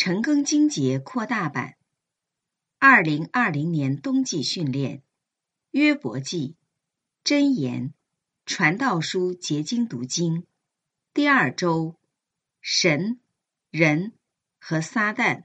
晨更经节扩大版2020年冬季训练约伯记箴言传道书结晶读经第2周神、人和撒旦。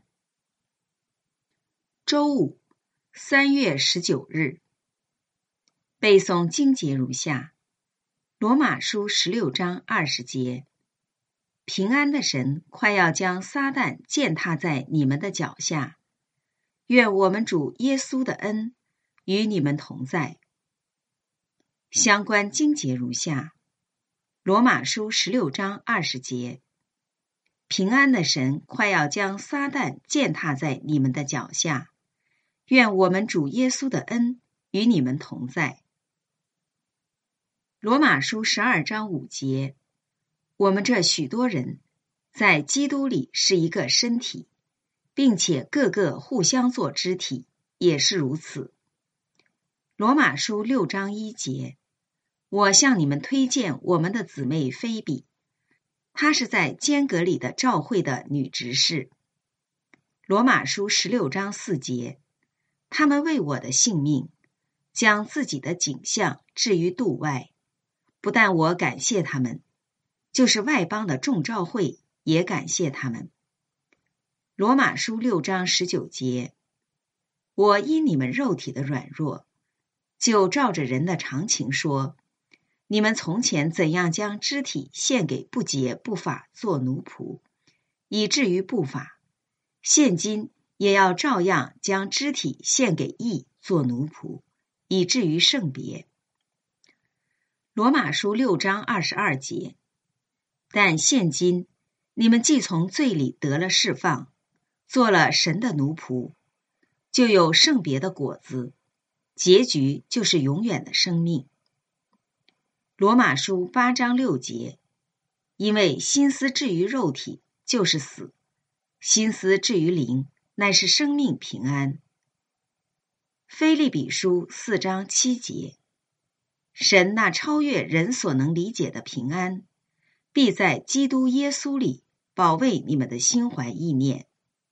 周五3月19日背诵经节如下：罗马书16章20节，平安的神快要将撒旦践踏在你们的脚下，愿我们主耶稣的恩与你们同在。相关经节如下：罗马书16章20节，平安的神快要将撒旦践踏在你们的脚下，愿我们主耶稣的恩与你们同在。罗马书12章5节，我们这许多人在基督里是一个身体，并且个个互相做肢体，也是如此。罗马书6章1节，我向你们推荐我们的姊妹菲比，她是在坚革里的召会的女执事。罗马书16章4节，他们为我的性命将自己的景象置于度外，不但我感谢他们，就是外邦的众召会也感谢他们。罗马书6章19节，我因你们肉体的软弱，就照着人的常情说，你们从前怎样将肢体献给不洁不法做奴仆，以至于不法，现今也要照样将肢体献给义做奴仆，以至于圣别。罗马书6章22节，但现今你们既从罪里得了释放，做了神的奴仆，就有圣别的果子，结局就是永远的生命。罗马书8章6节，因为心思置于肉体就是死，心思置于灵乃是生命平安。腓立比书4章7节，神那超越人所能理解的平安，必在基督耶稣里保卫你们的心怀意念。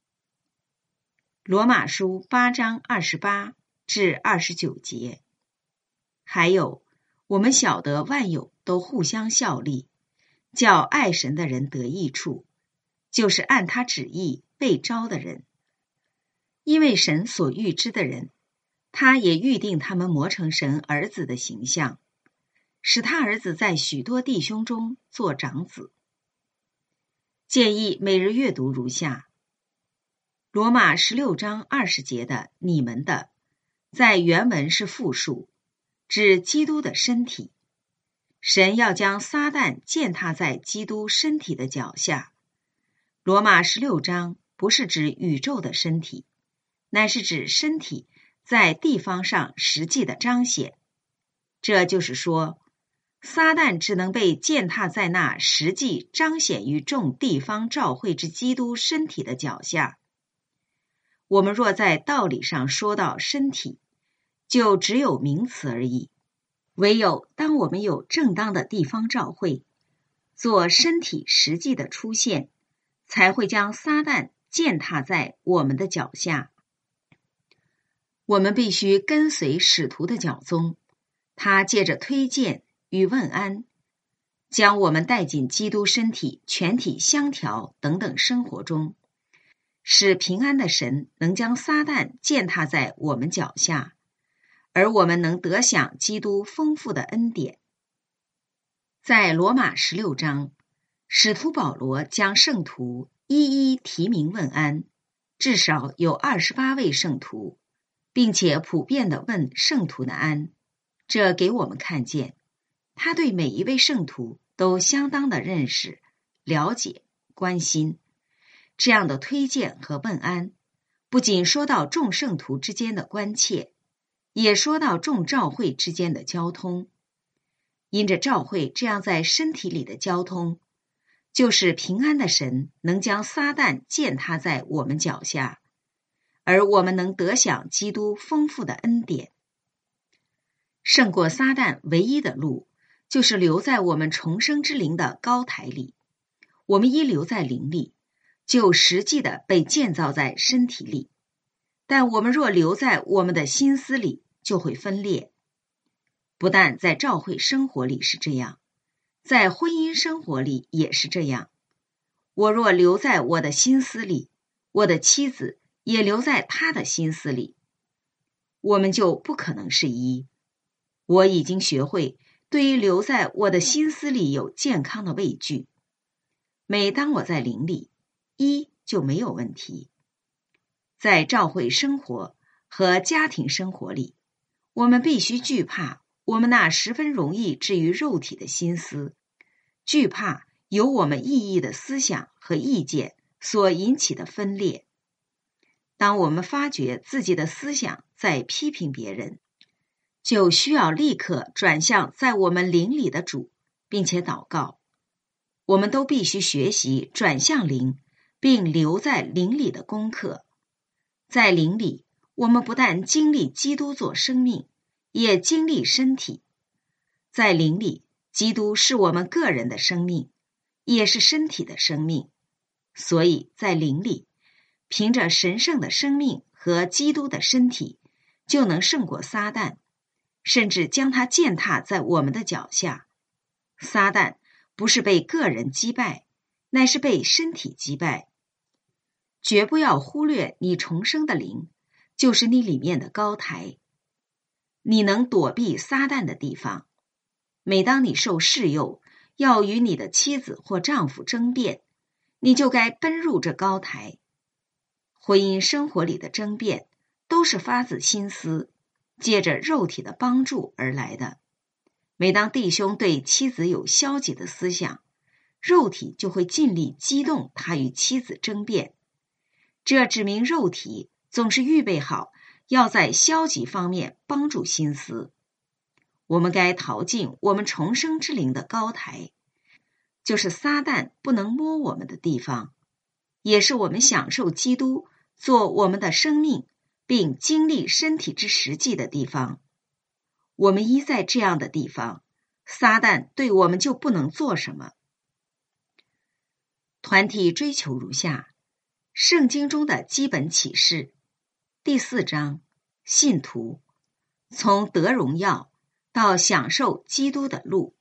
罗马书8章28至29节，还有我们晓得万有都互相效力，叫爱神的人得益处，就是按他旨意被招的人。因为神所预知的人，他也预定他们磨成神儿子的形象，使他儿子在许多弟兄中做长子。建议每日阅读如下：罗马16章20节的你们的，在原文是复数，指基督的身体。神要将撒旦践踏在基督身体的脚下。罗马16章不是指宇宙的身体，乃是指身体在地方上实际的彰显。这就是说，撒旦只能被践踏在那实际彰显于众地方召会之基督身体的脚下。我们若在道理上说到身体，就只有名词而已。唯有当我们有正当的地方召会，做身体实际的出现，才会将撒旦践踏在我们的脚下。我们必须跟随使徒的脚踪，他借着推荐与问安，将我们带进基督身体全体相调等等生活中，使平安的神能将撒旦践踏在我们脚下，而我们能得享基督丰富的恩典。在罗马16章，使徒保罗将圣徒一一提名问安，至少有28位圣徒，并且普遍地问圣徒的安。这给我们看见，他对每一位圣徒都相当的认识、了解、关心。这样的推荐和问安，不仅说到众圣徒之间的关切，也说到众召会之间的交通。因着召会这样在身体里的交通，就是平安的神能将撒旦践踏在我们脚下，而我们能得享基督丰富的恩典。胜过撒旦唯一的路，就是留在我们重生之灵的高台里。我们一留在灵里， 就实际的被建造在身体里，但我们若留在我们的心思里，就会分裂。不但在教会生活里是这样，在婚姻生活里也是这样。我若留在我的心思里，我的妻子也留在她的心思里，我们就不可能是一。我已经学会对于留在我的心思里有健康的畏惧。每当我在灵里，一就没有问题。在教会生活和家庭生活里，我们必须惧怕我们那十分容易置于肉体的心思，惧怕有我们异议的思想和意见所引起的分裂。当我们发觉自己的思想在批评别人，就需要立刻转向在我们灵里的主，并且祷告。我们都必须学习转向灵，并留在灵里的功课。在灵里，我们不但经历基督做生命，也经历身体。在灵里，基督是我们个人的生命，也是身体的生命。所以在灵里，凭着神圣的生命和基督的身体，就能胜过撒旦，甚至将他践踏在我们的脚下。撒旦不是被个人击败，乃是被身体击败。绝不要忽略你重生的灵，就是你里面的高台，你能躲避撒旦的地方。每当你受试诱，要与你的妻子或丈夫争辩，你就该奔入这高台。婚姻生活里的争辩都是发自心思，借着肉体的帮助而来的。每当弟兄对妻子有消极的思想，肉体就会尽力激动他与妻子争辩。这指明肉体总是预备好要在消极方面帮助心思。我们该逃进我们重生之灵的高台，就是撒旦不能摸我们的地方，也是我们享受基督做我们的生命，并经历身体之实际的地方。我们依在这样的地方，撒旦对我们就不能做什么。团体追求如下：圣经中的基本启示，第4章，信徒从得荣耀到享受基督的路。